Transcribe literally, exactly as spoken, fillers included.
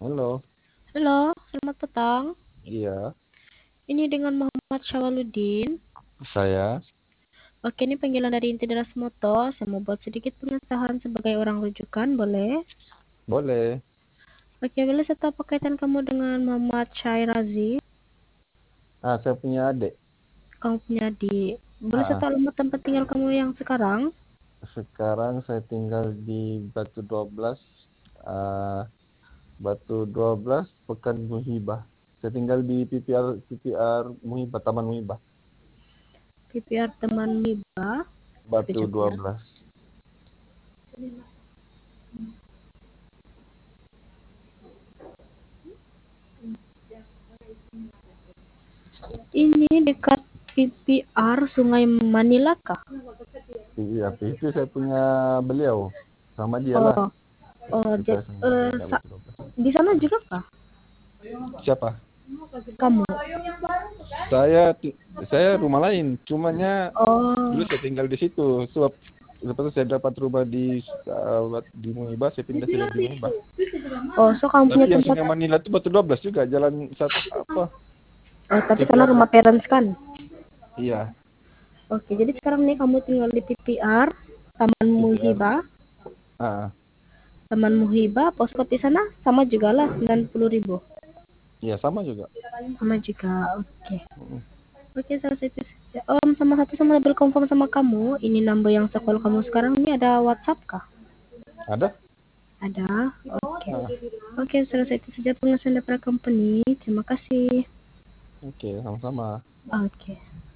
Halo, Halo, selamat petang. iya, Ini dengan Muhammad Syawaludin. saya Oke, ini panggilan dari Inti Deras Moto. Saya mau buat sedikit pengesahan sebagai orang rujukan, boleh? boleh. Oke, boleh saya tahu apa kaitan kamu dengan Muhammad Syai Razi? Ah, saya punya adik. Kamu punya di. Boleh saya Ah, tahu alamat tempat tinggal kamu yang sekarang? sekarang saya tinggal di Batu dua belas, ah, Batu dua belas Pekan Muhibah. Saya tinggal di P P R P P R Muhibah, Taman Muhibah, P P R teman Miba. Batu Sekejap dua ya. belas. Ini dekat P P R Sungai Manila kah? Iya, itu saya punya beliau. Sama dia lah. Oh, oh, Kita jad- sama eh, nenek sa- Batu dua belas. di sana juga kah? Siapa? Kamu? Saya ti- saya rumah lain, cumanya dulu Oh, saya tinggal di situ. Sebab lepas itu saya dapat rumah di uh, di Muhibah, saya pindah sini di Muhibah. oh, so kamu Tapi punya yang tempat. Sungai Manila itu Batu dua belas juga, jalan satu apa? Oh, tapi sana P P R. rumah parents kan? Iya, Oke, jadi sekarang nih kamu tinggal di P P R, Taman P P R. Muhiba. Ah, Taman Muhiba, posko di sana sama juga lah sembilan puluh ribu. iya sama juga. Sama juga, oke. Mm, Oke, salah satu saja. Om, sama satu sama double confirm sama kamu. Ini number yang sekolah kamu sekarang ini ada WhatsApp kah? Ada? Ada, oke. Ah, Oke, salah satu saja pengesahan daripada company. Terima kasih. oke, sama-sama. Oke.